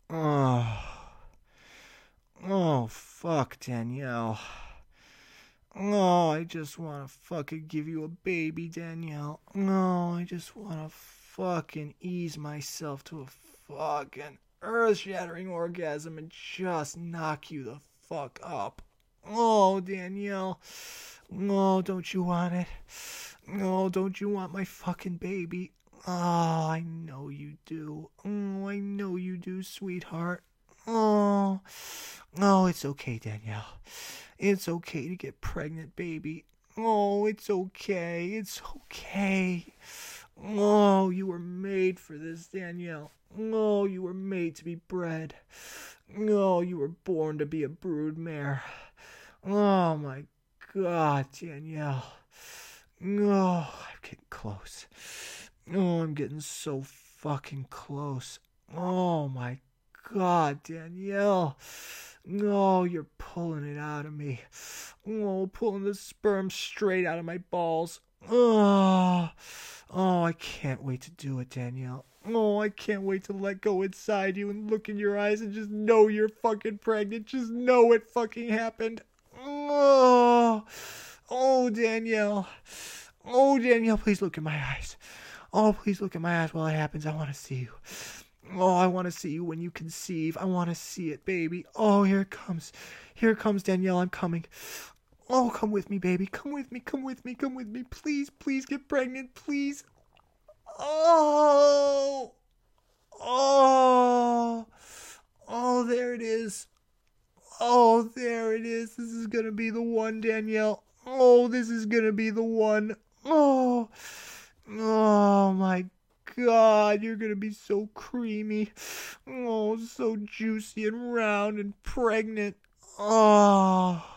Oh, oh, fuck, Danielle. Oh, I just want to fucking give you a baby, Danielle. Oh, I just want to fucking ease myself to a fucking earth-shattering orgasm and just knock you the fuck up. Oh, Danielle. Oh, don't you want it? Oh, don't you want my fucking baby? Oh, I know you do. Oh, I know you do, sweetheart. Oh, oh, it's okay, Danielle. It's okay to get pregnant, baby. Oh, it's okay. It's okay. Oh, you were made for this, Danielle. Oh, you were made to be bred. Oh, you were born to be a broodmare. Oh, my God, Danielle. Oh, I'm getting close. Oh, I'm getting so fucking close. Oh, my God, Danielle. Oh, you're pulling it out of me. Oh, pulling the sperm straight out of my balls. Oh, oh, I can't wait to do it, Danielle. Oh, I can't wait to let go inside you and look in your eyes and just know you're fucking pregnant. Just know it fucking happened. Oh, oh, Danielle. Oh, Danielle, please look in my eyes. Oh, please look in my eyes while it happens. I want to see you. Oh, I want to see you when you conceive. I want to see it, baby. Oh, here it comes. Here it comes, Danielle. I'm coming. Oh, come with me, baby. Come with me. Come with me. Come with me. Please, please get pregnant. Please. Oh. Oh. Oh, there it is. Oh, there it is. This is going to be the one, Danielle. Oh, this is going to be the one. Oh. Oh, my God, you're gonna be so creamy. Oh, so juicy and round and pregnant. Oh.